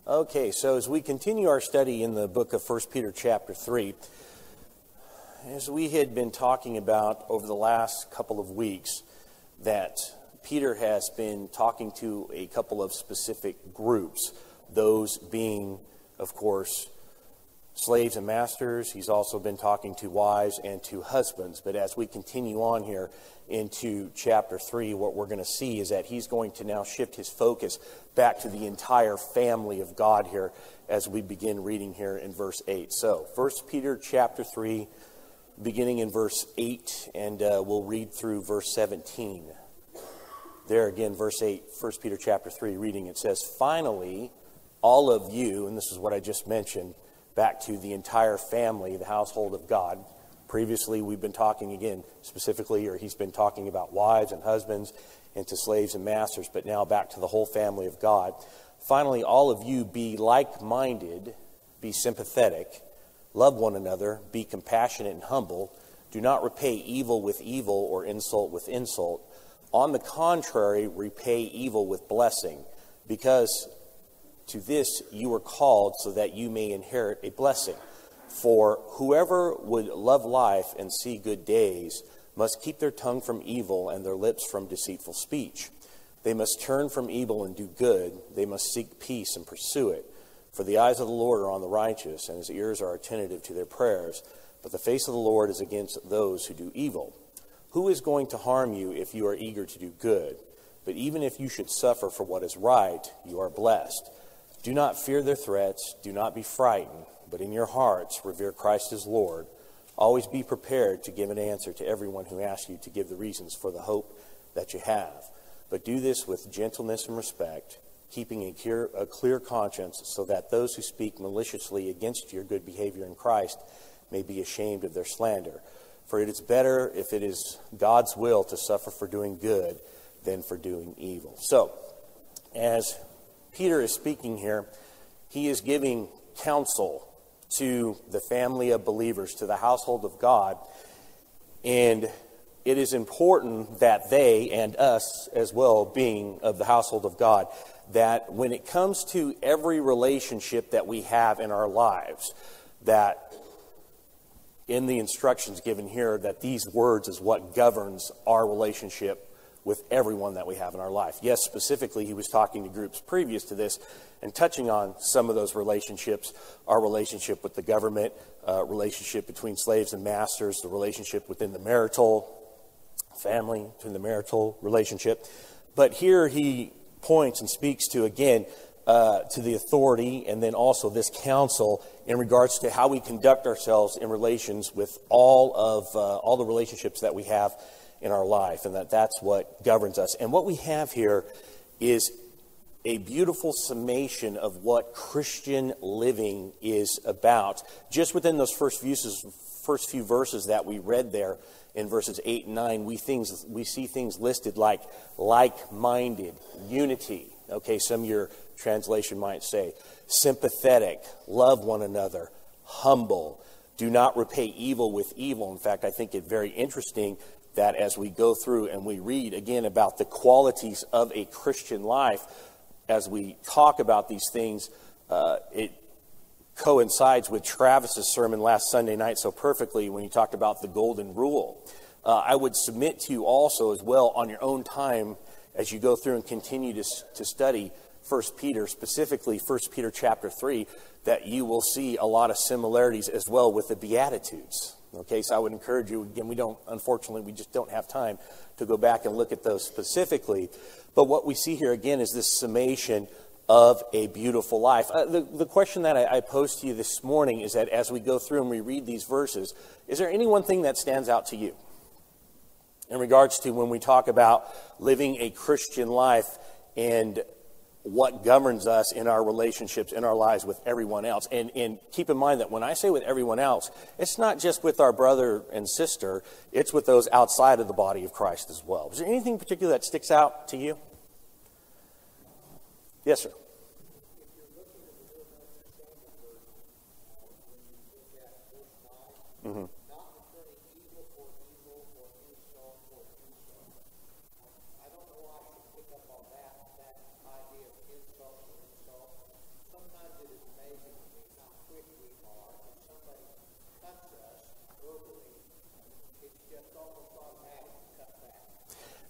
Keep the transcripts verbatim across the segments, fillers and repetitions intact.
Okay, so as we continue our study in the book of First Peter chapter three, as we had been talking about over the last couple of weeks, that Peter has been talking to a couple of specific groups, those being, of course, slaves and masters. He's also been talking to wives and to husbands. But as we continue on here into chapter three, what we're going to see is that he's going to now shift his focus back to the entire family of God here as we begin reading here in verse eight. So, First Peter chapter three, beginning in verse eight, and uh, we'll read through verse seventeen. There again, verse eight, First Peter chapter three, reading, it says, "Finally, all of you," and this is what I just mentioned, back to the entire family, the household of God. Previously, we've been talking again specifically, or he's been talking about wives and husbands and to slaves and masters, but now back to the whole family of God. "Finally, all of you be like-minded, be sympathetic, love one another, be compassionate and humble. Do not repay evil with evil or insult with insult. On the contrary, repay evil with blessing, because to this you were called, so that you may inherit a blessing. For whoever would love life and see good days must keep their tongue from evil and their lips from deceitful speech. They must turn from evil and do good. They must seek peace and pursue it. For the eyes of the Lord are on the righteous, and his ears are attentive to their prayers. But the face of the Lord is against those who do evil. Who is going to harm you if you are eager to do good? But even if you should suffer for what is right, you are blessed. Do not fear their threats. Do not be frightened. But in your hearts, revere Christ as Lord. Always be prepared to give an answer to everyone who asks you to give the reasons for the hope that you have. But do this with gentleness and respect, keeping a clear, a clear conscience, so that those who speak maliciously against your good behavior in Christ may be ashamed of their slander. For it is better, if it is God's will, to suffer for doing good than for doing evil." So, as Peter is speaking here, he is giving counsel to the family of believers, to the household of God. And it is important that they, and us as well, being of the household of God, that when it comes to every relationship that we have in our lives, that in the instructions given here, that these words is what governs our relationship with everyone that we have in our life. Yes, specifically, he was talking to groups previous to this and touching on some of those relationships, our relationship with the government, uh, relationship between slaves and masters, the relationship within the marital family, between the marital relationship. But here he points and speaks to, again, uh, to the authority, and then also this counsel in regards to how we conduct ourselves in relations with all of uh, all the relationships that we have in our life, and that that's what governs us. And what we have here is a beautiful summation of what Christian living is about. Just within those first few, first few verses that we read there in verses eight and nine, we things we see things listed like like-minded, unity. Okay, some of your translation might say sympathetic, love one another, humble, do not repay evil with evil. In fact, I think it very interesting that as we go through and we read again about the qualities of a Christian life, as we talk about these things, uh, it coincides with Travis's sermon last Sunday night so perfectly when he talked about the golden rule. Uh, I would submit to you also as well on your own time as you go through and continue to, to study First Peter, specifically First Peter chapter three, that you will see a lot of similarities as well with the Beatitudes. Okay, so I would encourage you, again, we don't, unfortunately, we just don't have time to go back and look at those specifically. But what we see here, again, is this summation of a beautiful life. Uh, the, the question that I, I posed to you this morning is that as we go through and we read these verses, is there any one thing that stands out to you in regards to when we talk about living a Christian life and what governs us in our relationships, in our lives with everyone else? And, and keep in mind that when I say with everyone else, it's not just with our brother and sister, it's with those outside of the body of Christ as well. Is there anything particular that sticks out to you? Yes, sir. Mm-hmm. Sometimes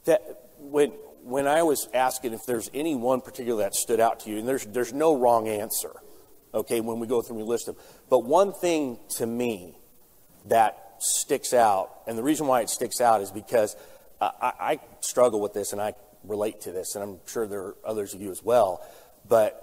that when when I was asking if there's any one particular that stood out to you, and there's there's no wrong answer, okay, when we go through and we list them. But one thing to me that sticks out, and the reason why it sticks out is because I, I struggle with this, and I relate to this, and I'm sure there are others of you as well. But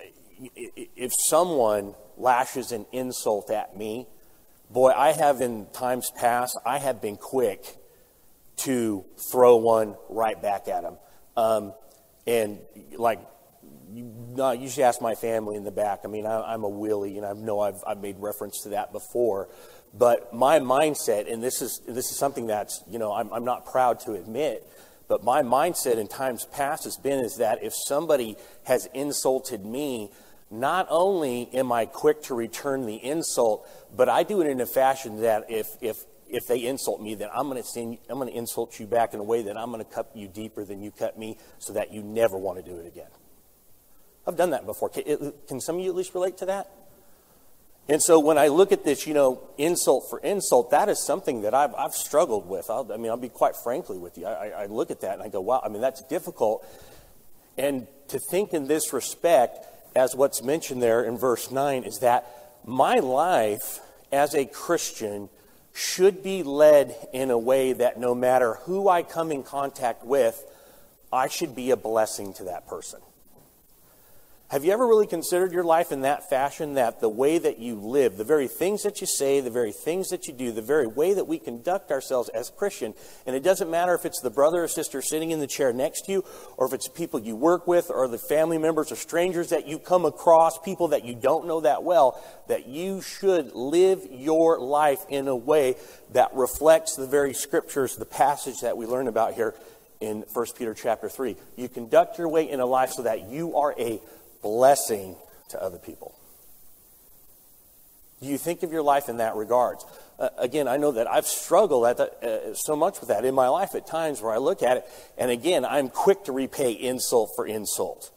if someone lashes an insult at me, boy, I have in times past, I have been quick to throw one right back at them. Um, and like, you, no, you should ask my family in the back. I mean, I, I'm a Willie, and I know I've, I've made reference to that before. But my mindset, and this is this is something that's, you know, I'm, I'm not proud to admit, but my mindset in times past has been is that if somebody has insulted me, not only am I quick to return the insult, but I do it in a fashion that if if if they insult me, then I'm going to I'm going to insult you back in a way that I'm going to cut you deeper than you cut me, so that you never want to do it again. I've done that before. Can, can some of you at least relate to that? And so when I look at this, you know, insult for insult, that is something that I've I've struggled with. I'll, I mean, I'll be quite frankly with you. I, I look at that and I go, wow. I mean, that's difficult. And to think in this respect, as what's mentioned there in verse nine, is that my life as a Christian should be led in a way that no matter who I come in contact with, I should be a blessing to that person. Have you ever really considered your life in that fashion, that the way that you live, the very things that you say, the very things that you do, the very way that we conduct ourselves as Christian, and it doesn't matter if it's the brother or sister sitting in the chair next to you, or if it's people you work with, or the family members or strangers that you come across, people that you don't know that well, that you should live your life in a way that reflects the very scriptures, the passage that we learn about here in First Peter chapter three. You conduct your way in a life so that you are a blessing to other people. Do you think of your life in that regards? Uh, again, I know that I've struggled at the, uh, so much with that in my life at times where I look at it, and again, I'm quick to repay insult for insult.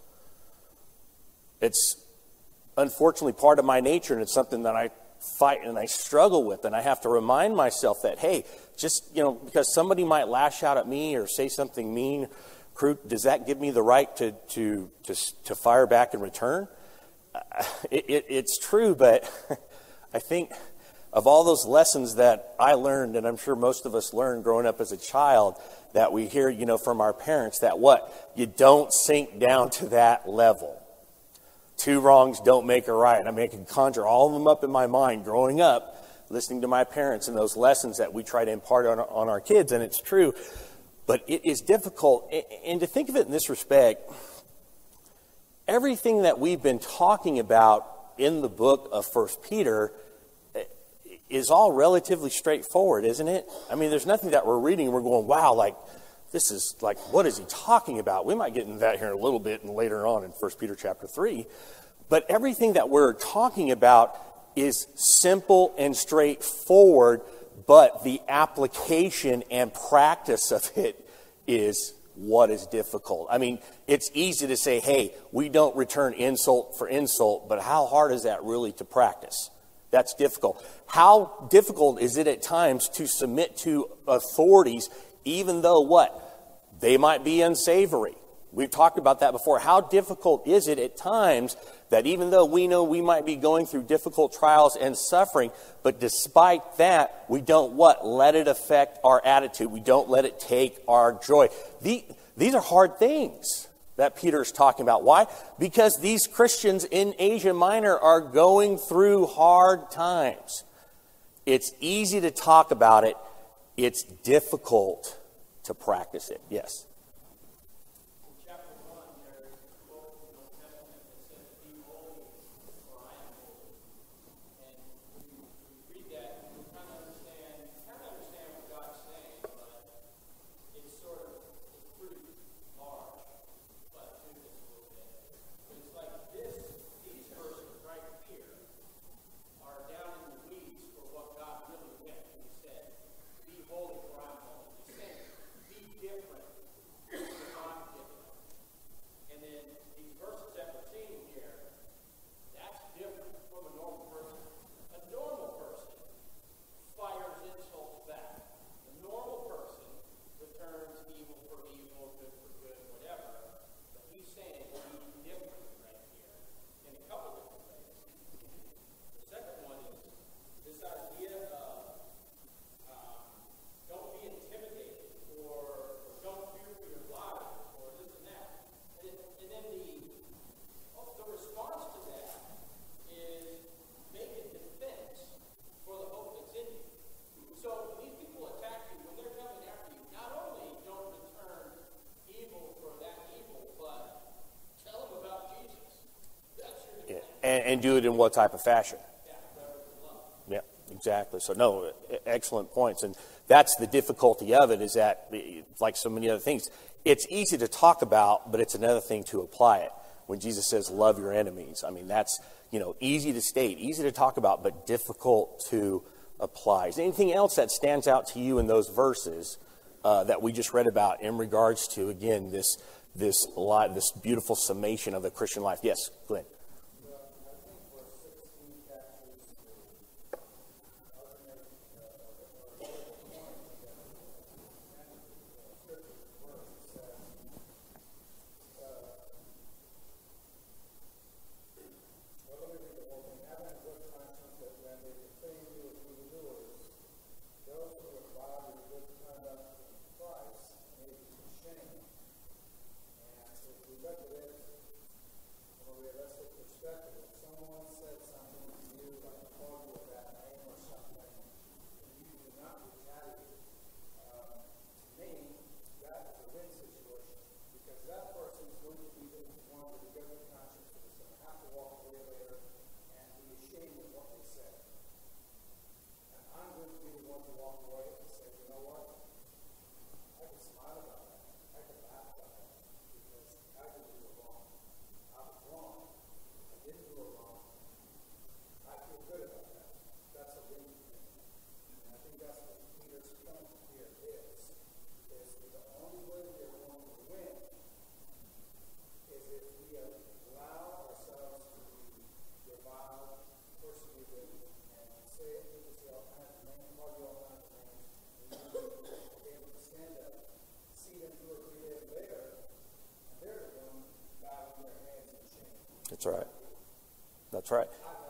It's unfortunately part of my nature, and it's something that I fight and I struggle with, and I have to remind myself that, hey, just, you know, because somebody might lash out at me or say something mean, crude, does that give me the right to to to, to fire back in return? Uh, it, it, it's true, but I think of all those lessons that I learned, and I'm sure most of us learned growing up as a child, that we hear, you know, from our parents, that what? You don't sink down to that level. Two wrongs don't make a right. I mean, I can conjure all of them up in my mind growing up, listening to my parents and those lessons that we try to impart on, on our kids, and it's true. But it is difficult, and to think of it in this respect, everything that we've been talking about in the book of First Peter is all relatively straightforward, isn't it? I mean, there's nothing that we're reading and we're going, wow, like, this is like, what is he talking about? We might get into that here in a little bit and later on in First Peter chapter three. But everything that we're talking about is simple and straightforward, but the application and practice of it is what is difficult. I mean, it's easy to say, hey, we don't return insult for insult, but how hard is that really to practice? That's difficult. How difficult is it at times to submit to authorities, even though what? They might be unsavory. We've talked about that before. How difficult is it at times that even though we know we might be going through difficult trials and suffering, but despite that, we don't what? Let it affect our attitude. We don't let it take our joy. The, these are hard things that Peter's talking about. Why? Because these Christians in Asia Minor are going through hard times. It's easy to talk about it. It's difficult to practice it. Yes. And, and do it in what type of fashion? Yeah, exactly. So, no, excellent points. And that's the difficulty of it, is that, like so many other things, it's easy to talk about, but it's another thing to apply it. When Jesus says, love your enemies, I mean, that's, you know, easy to state, easy to talk about, but difficult to apply. Is there anything else that stands out to you in those verses uh, that we just read about in regards to, again, this this lot, this beautiful summation of the Christian life? Yes, Glenn. That's right. That's right.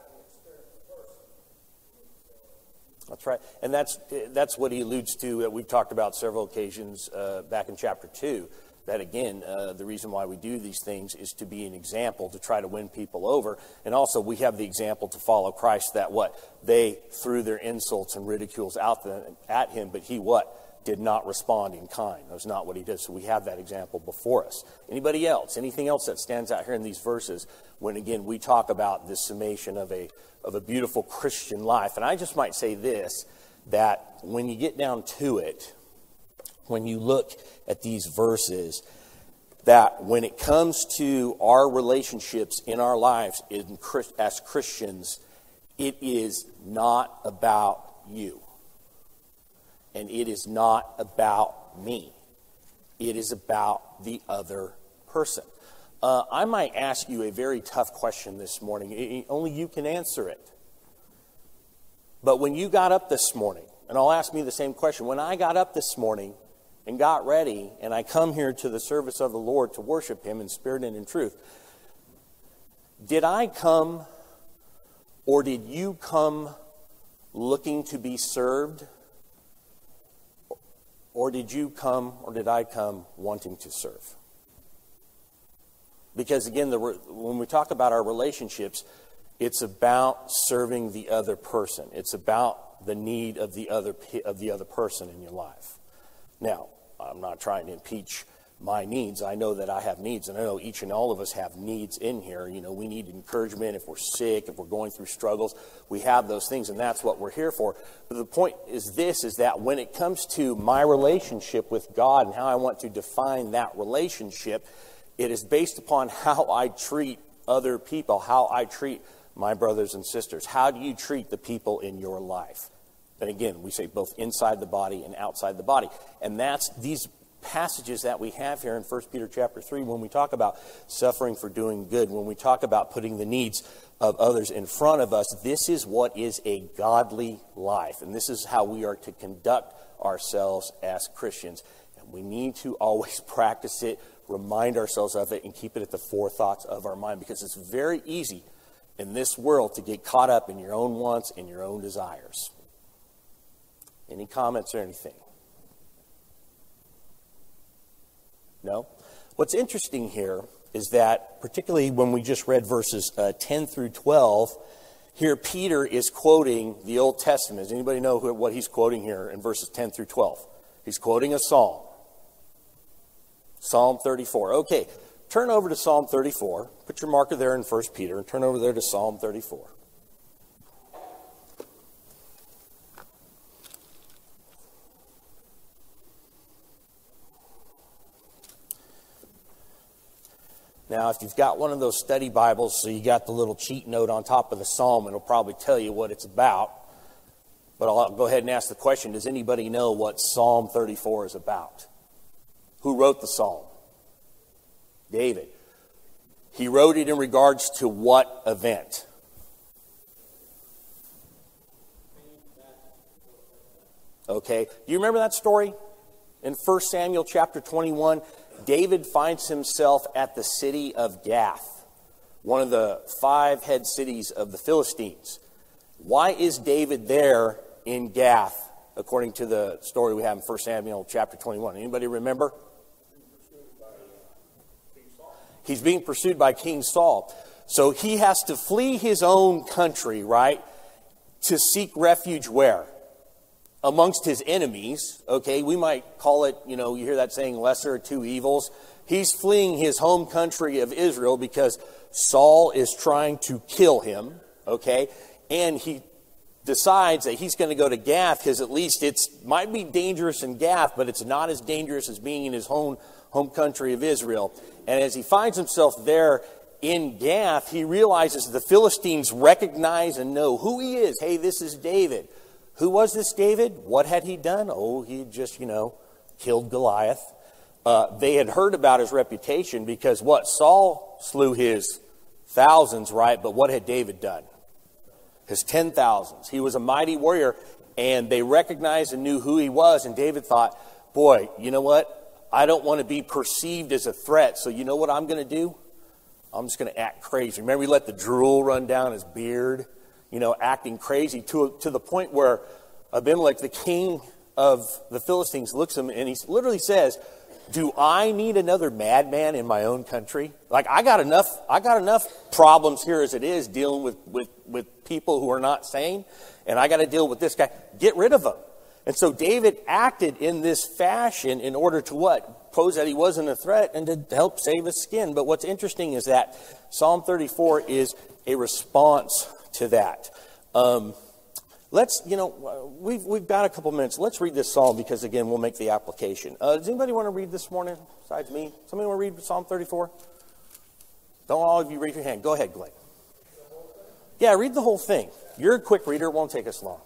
That's right. And that's that's what he alludes to, that we've talked about several occasions uh, back in chapter two, that again, uh, the reason why we do these things is to be an example, to try to win people over. And also we have the example to follow Christ, that what? They threw their insults and ridicules out the, at him, but he what? Did not respond in kind. That was not what he did. So we have that example before us. Anybody else? Anything else that stands out here in these verses when, again, we talk about this summation of a of a beautiful Christian life? And I just might say this, that when you get down to it, when you look at these verses, that when it comes to our relationships in our lives in, as Christians, it is not about you. And it is not about me. It is about the other person. Uh, I might ask you a very tough question this morning. It, only you can answer it. But when you got up this morning, and I'll ask me the same question. When I got up this morning and got ready, and I come here to the service of the Lord to worship Him in spirit and in truth, did I come, or did you come looking to be served? Or did you come, or did I come wanting to serve? Because again, the, when we talk about our relationships, it's about serving the other person. It's about the need of the other of the other person in your life. Now, I'm not trying to impeach my needs. I know that I have needs, and I know each and all of us have needs in here. You know, we need encouragement if we're sick, if we're going through struggles. We have those things, and that's what we're here for. But the point is this, is that when it comes to my relationship with God and how I want to define that relationship, it is based upon how I treat other people, how I treat my brothers and sisters. How do you treat the people in your life? And again, we say both inside the body and outside the body. And that's these passages that we have here in First Peter chapter three, when we talk about suffering for doing good, when we talk about putting the needs of others in front of us, this is what is a godly life. And this is how we are to conduct ourselves as Christians. And we need to always practice it, remind ourselves of it, and keep it at the forethoughts of our mind, because it's very easy in this world to get caught up in your own wants and your own desires. Any comments or anything? No? What's interesting here is that, particularly when we just read verses uh, ten through twelve, here Peter is quoting the Old Testament. Does anybody know who, what he's quoting here in verses ten through twelve? He's quoting a psalm. Psalm thirty-four. Okay, turn over to Psalm thirty-four. Put your marker there in First Peter and turn over there to Psalm thirty-four. Now, if you've got one of those study Bibles, so you got the little cheat note on top of the psalm, it'll probably tell you what it's about. But I'll go ahead and ask the question, does anybody know what Psalm thirty-four is about? Who wrote the psalm? David. He wrote it in regards to what event? Okay. Do you remember that story? In First Samuel chapter twenty-one, David finds himself at the city of Gath, one of the five head cities of the Philistines. Why is David there in Gath, according to the story we have in First Samuel chapter twenty-one? Anybody remember? He's being pursued by King Saul. So he has to flee his own country, right, to seek refuge where? Amongst his enemies, okay? We might call it, you know, you hear that saying, lesser of two evils. He's fleeing his home country of Israel because Saul is trying to kill him, okay? And he decides that he's going to go to Gath because at least it might be dangerous in Gath, but it's not as dangerous as being in his home, home country of Israel. And as he finds himself there in Gath, he realizes the Philistines recognize and know who he is. Hey, this is David. Who was this David? What had he done? Oh, he just, you know, killed Goliath. Uh, they had heard about his reputation because what? Saul slew his thousands, right? But what had David done? His ten thousands. He was a mighty warrior, and they recognized and knew who he was. And David thought, boy, you know what? I don't want to be perceived as a threat. So you know what I'm going to do? I'm just going to act crazy. Remember, he let the drool run down his beard, you know, acting crazy to, to the point where Abimelech, the king of the Philistines, looks at him and he literally says, do I need another madman in my own country? Like, I got enough, I got enough problems here as it is dealing with, with, with people who are not sane, and I got to deal with this guy. Get rid of him. And so David acted in this fashion in order to what? Pose that he wasn't a threat and to help save his skin. But what's interesting is that Psalm thirty-four is a response to that. Um, let's, you know, we've, we've got a couple minutes. Let's read this psalm because, again, we'll make the application. Uh, does anybody want to read this morning besides me? Somebody want to read Psalm thirty-four? Don't all of you raise your hand. Go ahead, Glenn. Yeah, read the whole thing. You're a quick reader. It won't take us long.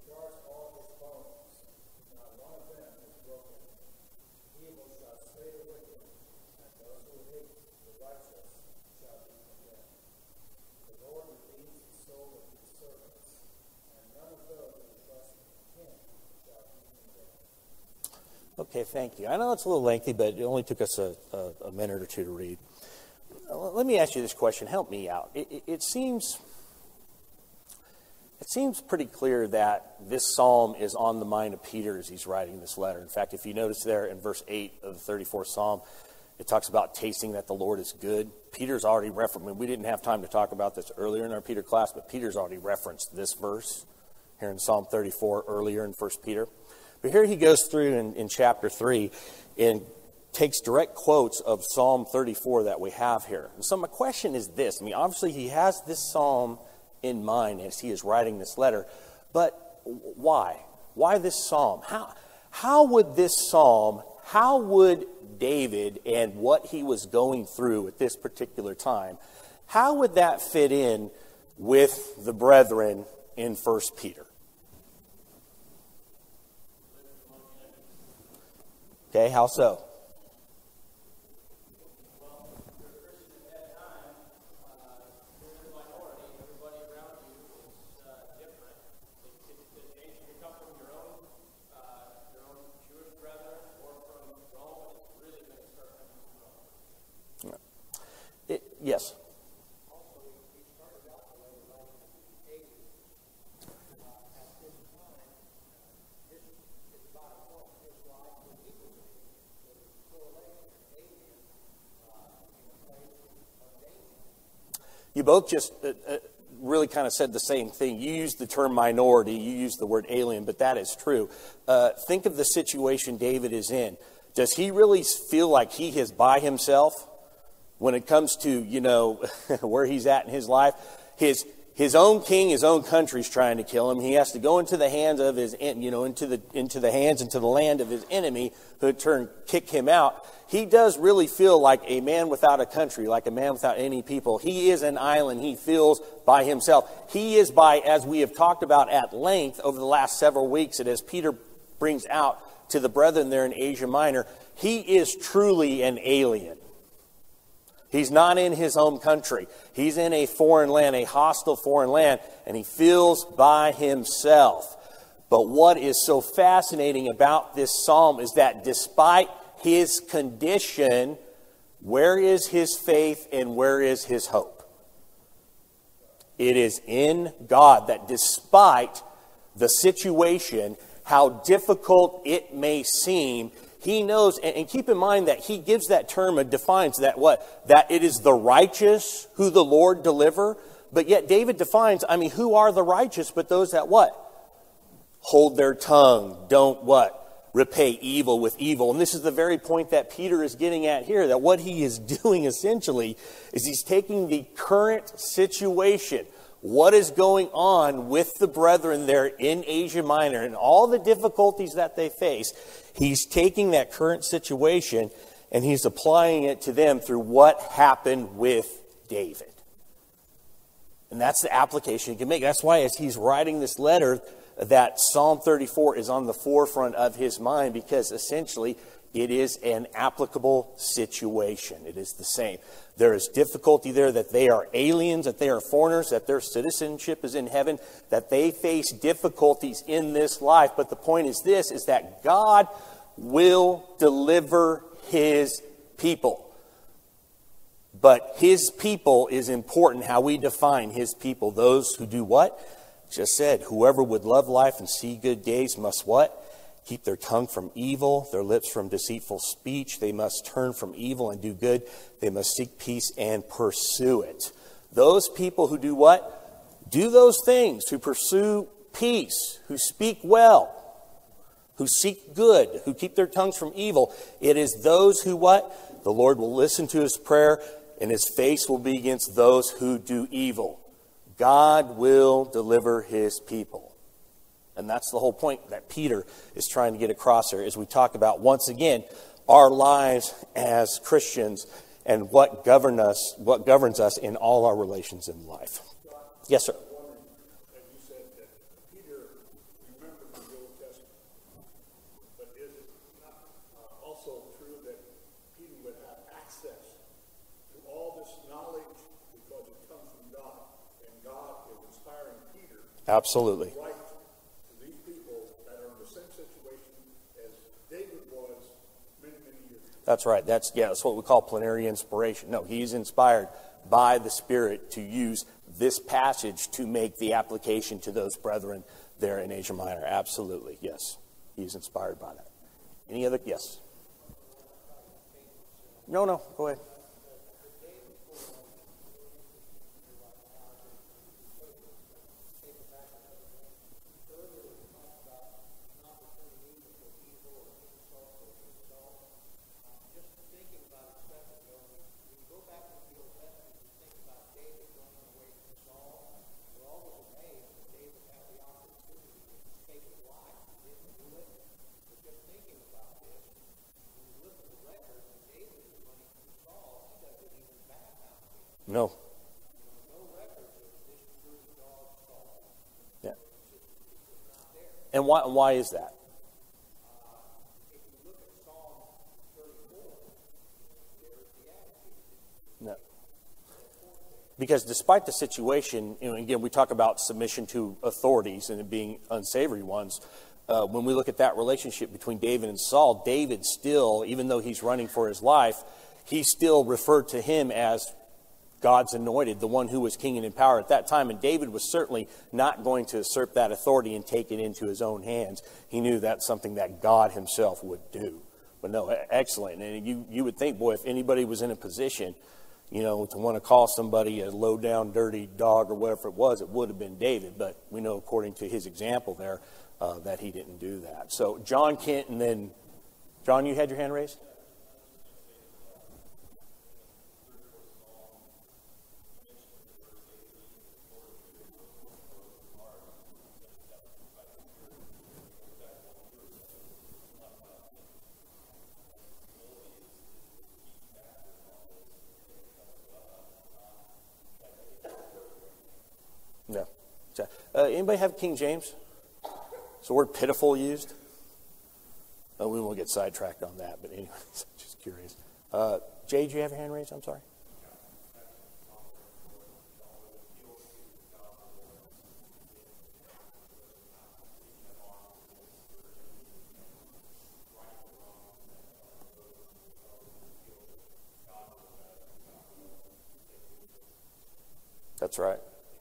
Evil shall stay away. Okay, thank you. I know it's a little lengthy, but it only took us a, a, a minute or two to read. Let me ask you this question. Help me out. It, it, it seems it seems pretty clear that this psalm is on the mind of Peter as he's writing this letter. In fact, if you notice there in verse eight of the thirty-fourth Psalm, it talks about tasting that the Lord is good. Peter's already referenced, I mean, we didn't have time to talk about this earlier in our Peter class, but Peter's already referenced this verse here in Psalm thirty-four earlier in First Peter. But here he goes through in, in chapter three and takes direct quotes of Psalm thirty-four that we have here. And so my question is this. I mean, obviously he has this psalm in mind as he is writing this letter. But why? Why this psalm? How, how would this psalm, how would David and what he was going through at this particular time, how would that fit in with the brethren in First Peter? Okay, how so? It, yes. You both just uh, uh, really kind of said the same thing. You used the term minority. You used the word alien, but that is true. Uh, think of the situation David is in. Does he really feel like he is by himself when it comes to, you know, where he's at in his life? His his own king, his own country's trying to kill him. He has to go into the hands of his, you know, into the into the hands, into the land of his enemy, who in turn kick him out. He does really feel like a man without a country, like a man without any people. He is an island. He feels by himself. He is by, as we have talked about at length over the last several weeks, and as Peter brings out to the brethren there in Asia Minor, he is truly an alien. He's not in his home country. He's in a foreign land, a hostile foreign land, and he feels by himself. But what is so fascinating about this psalm is that despite his condition, where is his faith and where is his hope? It is in God, that despite the situation, how difficult it may seem, he knows, and keep in mind that he gives that term and defines that what? That it is the righteous who the Lord deliver. But yet David defines, I mean, who are the righteous but those that what? Hold their tongue, don't what? Repay evil with evil. And this is the very point that Peter is getting at here, that what he is doing essentially is he's taking the current situation, what is going on with the brethren there in Asia Minor and all the difficulties that they face. He's taking that current situation and he's applying it to them through what happened with David. And that's the application he can make. That's why as he's writing this letter, that Psalm thirty-four is on the forefront of his mind, because essentially it is an applicable situation. It is the same. There is difficulty there that they are aliens, that they are foreigners, that their citizenship is in heaven, that they face difficulties in this life. But the point is this, is that God will deliver his people. But his people is important, how we define his people. Those who do what? Just said, whoever would love life and see good days must what? Keep their tongue from evil, their lips from deceitful speech. They must turn from evil and do good. They must seek peace and pursue it. Those people who do what? Do those things, who pursue peace, who speak well, who seek good, who keep their tongues from evil. It is those who what? The Lord will listen to his prayer, and his face will be against those who do evil. God will deliver his people. And that's the whole point that Peter is trying to get across here as we talk about, once again, our lives as Christians and what govern us, what governs us in all our relations in life. Yes, sir. Also true that Peter would have access to all because it comes from God. And God is inspiring Peter Absolutely. to write to these people that are in the same situation as David was many, many years ago. That's right. That's yeah, that's what we call plenary inspiration. No, he's inspired by the Spirit to use this passage to make the application to those brethren there in Asia Minor. Absolutely, yes. He's inspired by that. Any other? Yes. No, no, go ahead. No. Yeah. And why? Why is that? No. Because despite the situation, you know, again, we talk about submission to authorities and it being unsavory ones. Uh, when we look at that relationship between David and Saul, David still, even though he's running for his life, he still referred to him as God's anointed, the one who was king and in power at that time. And David was certainly not going to usurp that authority and take it into his own hands. He knew that's something that God himself would do. But no, excellent. And you, you would think, boy, if anybody was in a position, you know, to want to call somebody a low-down, dirty dog or whatever it was, it would have been David. But we know, according to his example there, uh, that he didn't do that. So John Kent, and then, John, you had your hand raised? No. Uh, anybody have King James? Is the word pitiful used? Oh, we won't get sidetracked on that, but anyway, just curious. Uh, Jay, do you have your hand raised? I'm sorry. That's right.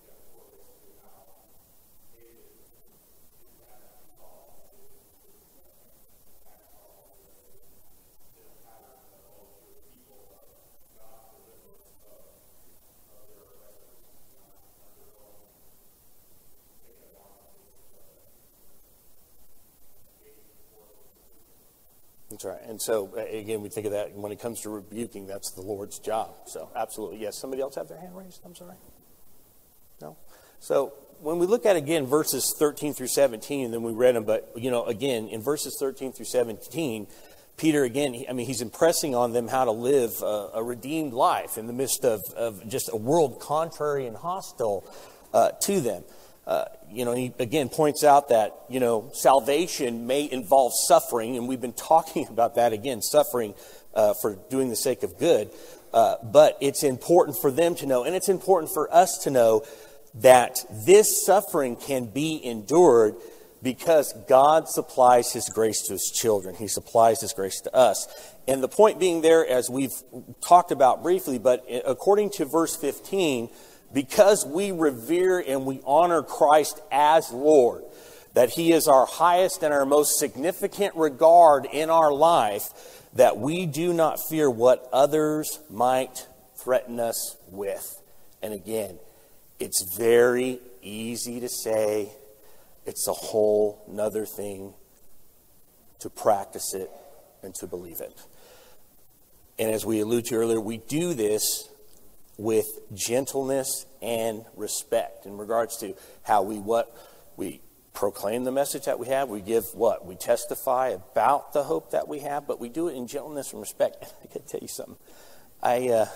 That's right. And so, again, we think of that when it comes to rebuking, that's the Lord's job. So, absolutely. Yes. Somebody else have their hand raised? I'm sorry. No? So, when we look at, again, verses thirteen through seventeen, and then we read them, but, you know, again, in verses thirteen through seventeen, Peter, again, he, I mean, he's impressing on them how to live a, a redeemed life in the midst of, of just a world contrary and hostile uh, to them. Uh, you know, he again points out that, you know, salvation may involve suffering, and we've been talking about that again, suffering uh, for doing the sake of good. Uh, but it's important for them to know, and it's important for us to know, that this suffering can be endured because God supplies his grace to his children. He supplies his grace to us. And the point being there, as we've talked about briefly, but according to verse fifteen, because we revere and we honor Christ as Lord, that he is our highest and our most significant regard in our life, that we do not fear what others might threaten us with. And again, it's very easy to say. It's a whole nother thing to practice it and to believe it. And as we alluded to earlier, we do this with gentleness and respect in regards to how we what we proclaim the message that we have. We give what? We testify about the hope that we have, but we do it in gentleness and respect. And I got to tell you something. I uh,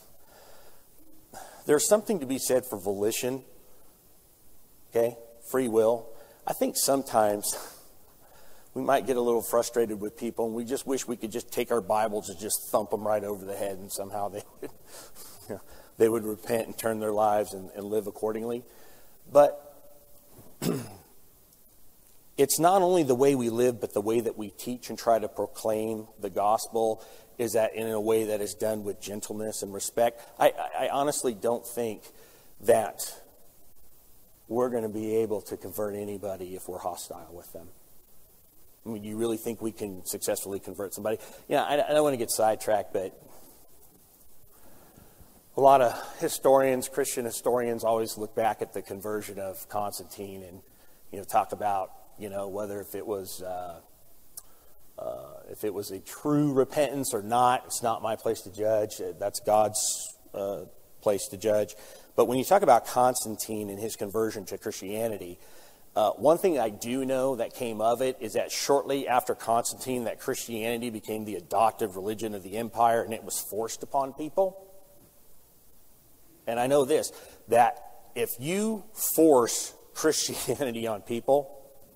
there's something to be said for volition, okay, free will. I think sometimes we might get a little frustrated with people, and we just wish we could just take our Bibles and just thump them right over the head, and somehow they would. You know, they would repent and turn their lives and, and live accordingly. But it's not only the way we live, but the way that we teach and try to proclaim the gospel is that in a way that is done with gentleness and respect. I, I honestly don't think that we're going to be able to convert anybody if we're hostile with them. I mean, you really think we can successfully convert somebody? Yeah, I, I don't want to get sidetracked, but a lot of historians, Christian historians, always look back at the conversion of Constantine and, you know, talk about, you know, whether if it was uh, uh, if it was a true repentance or not. It's not my place to judge. That's God's uh, place to judge. But when you talk about Constantine and his conversion to Christianity, uh, one thing I do know that came of it is that shortly after Constantine, that Christianity became the adoptive religion of the empire, and it was forced upon people. And I know this, that if you force Christianity on people,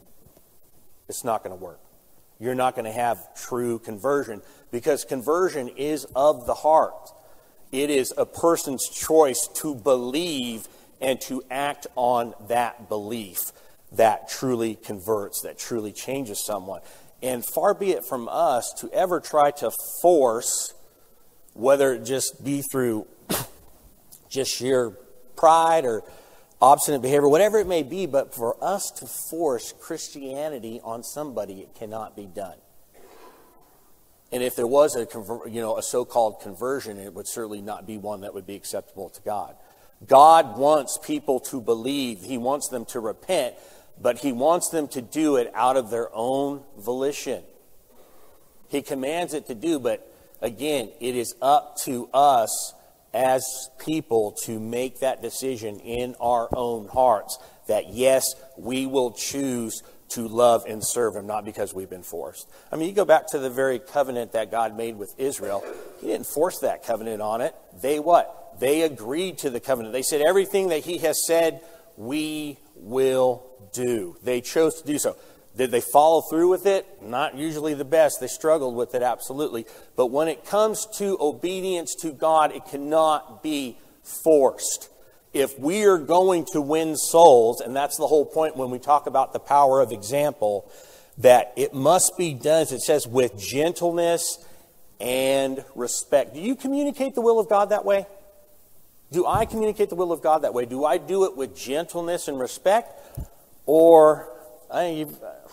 it's not going to work. You're not going to have true conversion, because conversion is of the heart. It is a person's choice to believe and to act on that belief that truly converts, that truly changes someone. And far be it from us to ever try to force, whether it just be through just sheer pride or obstinate behavior, whatever it may be, but for us to force Christianity on somebody, it cannot be done. And if there was a you know a so-called conversion, it would certainly not be one that would be acceptable to God. God wants people to believe. He wants them to repent, but He wants them to do it out of their own volition. He commands it to do, but again, it is up to us as people to make that decision in our own hearts that yes, we will choose to love and serve Him, not because we've been forced. I mean, you go back to the very covenant that God made with Israel. He didn't force that covenant on it. They what? They agreed to the covenant. They said everything that He has said, we will do. They chose to do so. Did they follow through with it? Not usually the best. They struggled with it, absolutely. But when it comes to obedience to God, it cannot be forced. If we are going to win souls, and that's the whole point when we talk about the power of example, that it must be done, as it says, with gentleness and respect. Do you communicate the will of God that way? Do I communicate the will of God that way? Do I do it with gentleness and respect? Or, I, you've,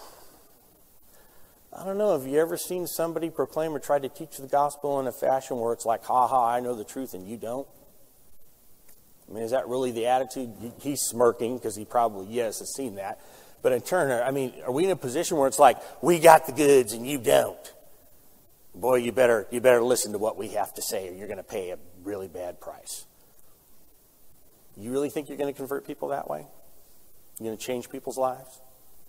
I don't know, have you ever seen somebody proclaim or try to teach the gospel in a fashion where it's like, ha ha, I know the truth and you don't? I mean, is that really the attitude? He's smirking because he probably, yes, has seen that. But in turn, I mean, are we in a position where it's like, we got the goods and you don't? Boy, you better you better listen to what we have to say or you're going to pay a really bad price. You really think you're going to convert people that way? You're going to change people's lives?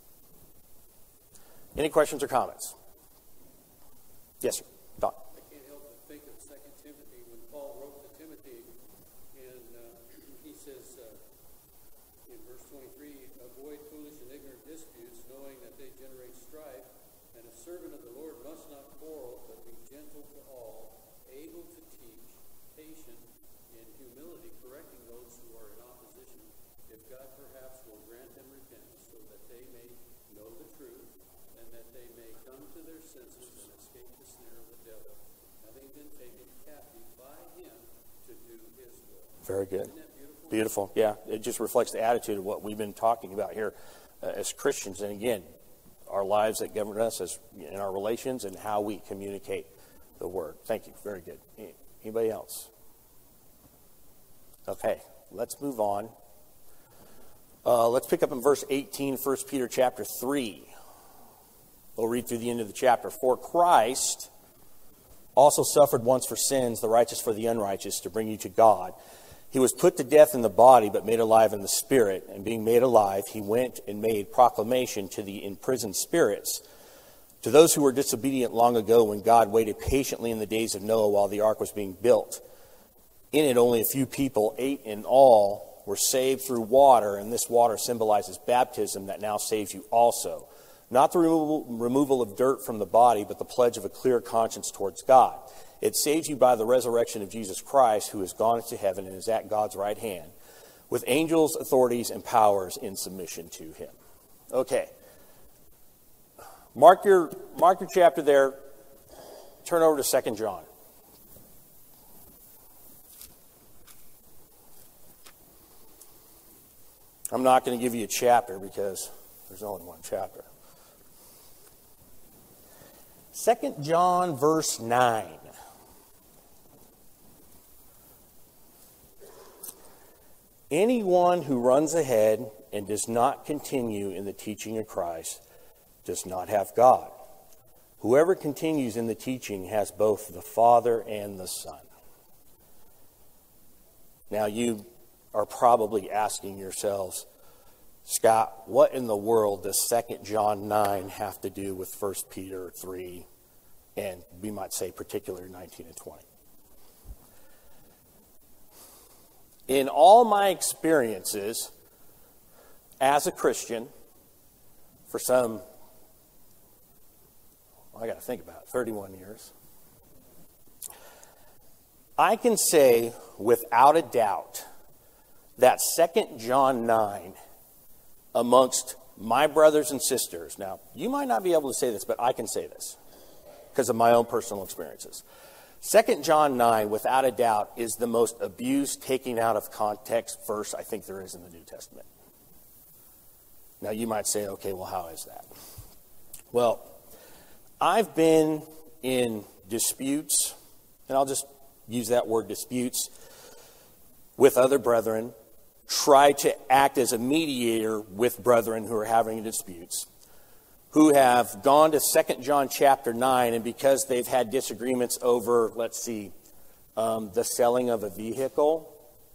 Any questions or comments? Yes, sir. Don. I can't help but think of Second Timothy when Paul wrote to Timothy, and uh, he says uh, in verse twenty-three, avoid foolish and ignorant disputes, knowing that they generate strife, and a servant of the Lord must not quarrel, but be gentle to all, able to teach, patient, in humility, correcting those who are in opposition, if God perhaps will grant them repentance, so that they may know the truth, and that they may come to their senses and escape the snare of the devil, having been taken captive by Him to do His will. Very good. Isn't that beautiful? Beautiful. Yeah, it just reflects the attitude of what we've been talking about here uh, as Christians. And again, our lives that govern us as in our relations and how we communicate the Word. Thank you. Very good. Anybody else? Okay, let's move on. Uh, let's pick up in verse eighteen, First Peter chapter three. We'll read through the end of the chapter. For Christ also suffered once for sins, the righteous for the unrighteous, to bring you to God. He was put to death in the body, but made alive in the spirit. And being made alive, he went and made proclamation to the imprisoned spirits, to those who were disobedient long ago, when God waited patiently in the days of Noah while the ark was being built. In it, only a few people, eight in all, were saved through water, and this water symbolizes baptism that now saves you also, Not the removal, removal of dirt from the body, but the pledge of a clear conscience towards God. It saves you by the resurrection of Jesus Christ, who has gone into heaven and is at God's right hand, with angels, authorities, and powers in submission to him. Okay. Mark your, mark your chapter there. Turn over to Second John. I'm not going to give you a chapter because there's only one chapter. Second John verse nine. Anyone who runs ahead and does not continue in the teaching of Christ does not have God. Whoever continues in the teaching has both the Father and the Son. Now you are probably asking yourselves, Scott, what in the world does Second John nine have to do with First Peter three and we might say particularly nineteen and twenty? In all my experiences as a Christian, for some, well, I got to think about it, thirty-one years, I can say without a doubt that Second John nine, amongst my brothers and sisters, now you might not be able to say this, but I can say this because of my own personal experiences. Second John nine, without a doubt, is the most abused, taking out of context verse I think there is in the New Testament. Now you might say, okay, well, how is that? Well, I've been in disputes, and I'll just use that word disputes, with other brethren, try to act as a mediator with brethren who are having disputes, who have gone to Second John chapter nine, and because they've had disagreements over, let's see, um, the selling of a vehicle,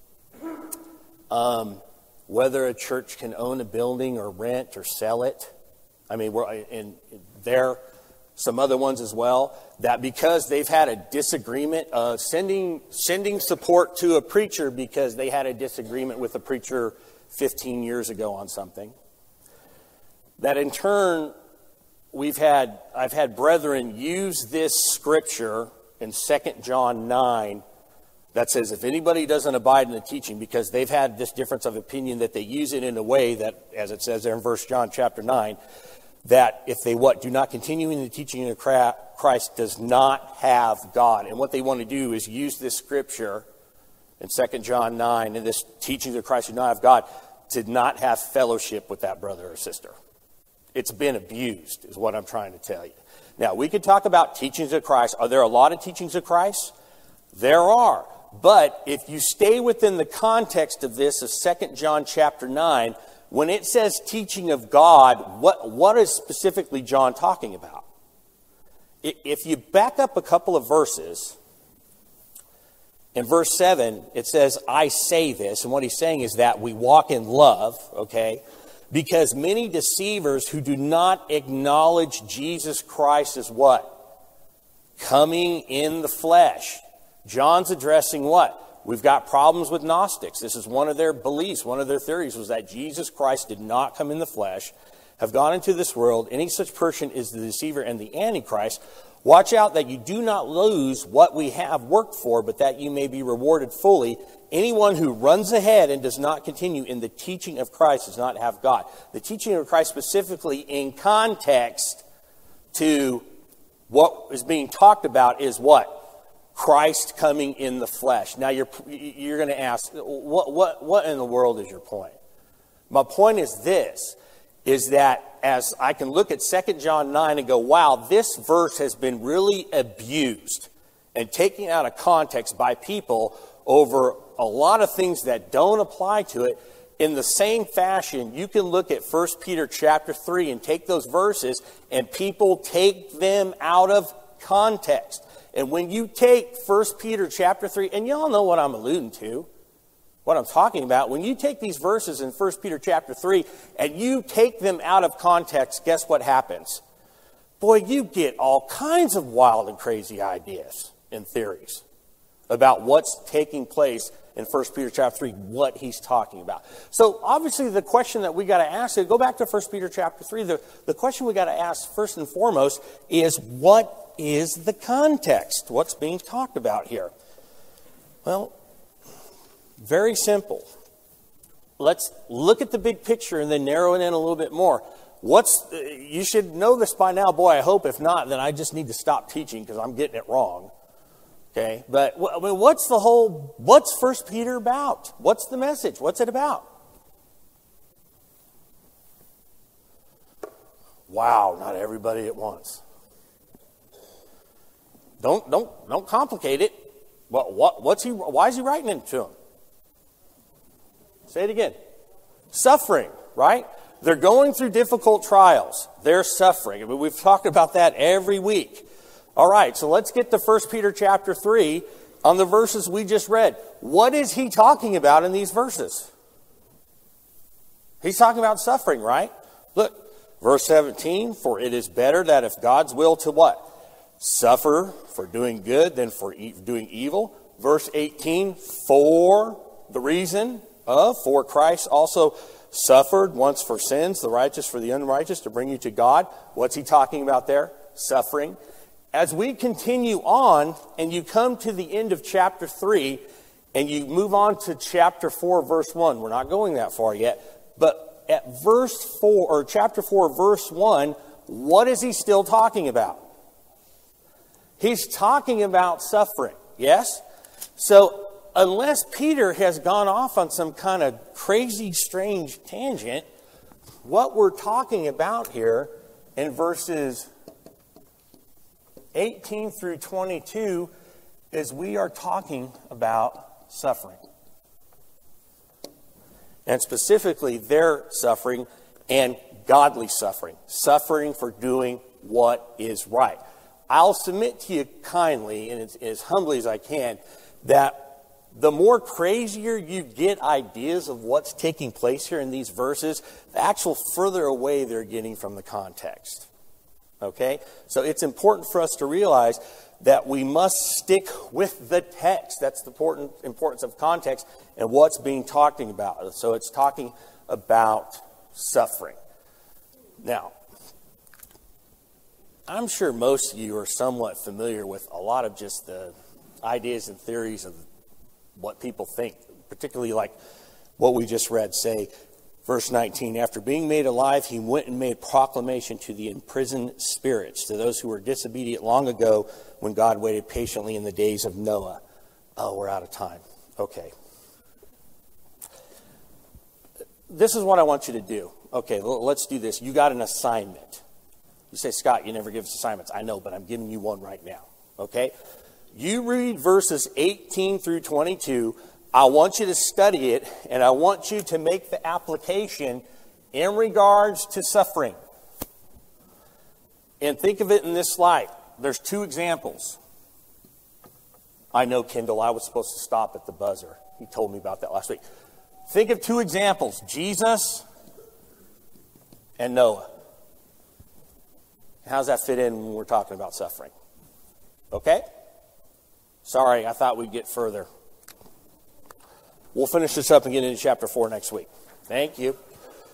um, whether a church can own a building or rent or sell it. I mean, we're in there. Some other ones as well, that because they've had a disagreement, uh, sending sending support to a preacher because they had a disagreement with a preacher fifteen years ago on something. That in turn, we've had I've had brethren use this scripture in Second John nine that says if anybody doesn't abide in the teaching, because they've had this difference of opinion, that they use it in a way that, as it says there in First John chapter nine, that if they what do not continue in the teaching of Christ does not have God. And what they want to do is use this scripture in Second John nine and this teaching of Christ do not have God to not have fellowship with that brother or sister. It's been abused is what I'm trying to tell you. Now, we could talk about teachings of Christ. Are there a lot of teachings of Christ? There are. But if you stay within the context of this, of Second John chapter nine, when it says teaching of God, what, what is specifically John talking about? If you back up a couple of verses, in verse seven, it says, I say this. And what he's saying is that we walk in love, okay? Because many deceivers who do not acknowledge Jesus Christ as what? Coming in the flesh. John's addressing what? We've got problems with Gnostics. This is one of their beliefs. One of their theories was that Jesus Christ did not come in the flesh, have gone into this world. Any such person is the deceiver and the Antichrist. Watch out that you do not lose what we have worked for, but that you may be rewarded fully. Anyone who runs ahead and does not continue in the teaching of Christ does not have God. The teaching of Christ specifically in context to what is being talked about is what? Christ coming in the flesh. Now you're you're going to ask, what what what in the world is your point? My point is this, is that as I can look at Second John nine and go, wow, this verse has been really abused and taken out of context by people over a lot of things that don't apply to it. In the same fashion, you can look at First Peter chapter three and take those verses and people take them out of context. And when you take First Peter chapter three, and y'all know what I'm alluding to, what I'm talking about, when you take these verses in First Peter chapter three and you take them out of context, guess what happens? Boy, you get all kinds of wild and crazy ideas and theories about what's taking place in First Peter chapter three, what he's talking about. So obviously the question that we got to ask, go back to First Peter chapter three, the, the question we got to ask first and foremost is, what is the context? What's being talked about here? Well, very simple. Let's look at the big picture and then narrow it in a little bit more. What's you should know this by now, boy, I hope. If not, then I just need to stop teaching because I'm getting it wrong. Okay, but I mean, what's the whole, what's First Peter about? What's the message? What's it about? Wow, not everybody at once. Don't don't don't complicate it. What what what's he? Why is he writing it to them? Say it again. Suffering, right? They're going through difficult trials. They're suffering. I mean, we've talked about that every week. All right, so let's get to First Peter chapter three on the verses we just read. What is he talking about in these verses? He's talking about suffering, right? Look, verse seventeen, for it is better that if God's will to what? Suffer for doing good than for e- doing evil. Verse eighteen, for the reason of, for Christ also suffered once for sins, the righteous for the unrighteous, to bring you to God. What's he talking about there? Suffering. As we continue on and you come to the end of chapter three and you move on to chapter four, verse one, we're not going that far yet, but at verse four, or chapter four, verse one, what is he still talking about? He's talking about suffering, yes? So unless Peter has gone off on some kind of crazy, strange tangent, what we're talking about here in verses eighteen through twenty-two is we are talking about suffering. And specifically their suffering and godly suffering. Suffering for doing what is right. I'll submit to you kindly, and as, as humbly as I can, that the more crazier you get ideas of what's taking place here in these verses, the actual further away they're getting from the context. Okay? So it's important for us to realize that we must stick with the text. That's the important importance of context and what's being talking about. So it's talking about suffering. Now, I'm sure most of you are somewhat familiar with a lot of just the ideas and theories of what people think, particularly like what we just read, say, verse nineteen, after being made alive, he went and made proclamation to the imprisoned spirits, to those who were disobedient long ago when God waited patiently in the days of Noah. Oh, we're out of time. Okay. This is what I want you to do. Okay, let's do this. You got an assignment. You say, Scott, you never give us assignments. I know, but I'm giving you one right now. Okay? You read verses eighteen through twenty-two. I want you to study it, and I want you to make the application in regards to suffering. And think of it in this light. There's two examples. I know, Kendall, I was supposed to stop at the buzzer. He told me about that last week. Think of two examples, Jesus and Noah. How does that fit in when we're talking about suffering? Okay? Sorry, I thought we'd get further. We'll finish this up and get into chapter four next week. Thank you.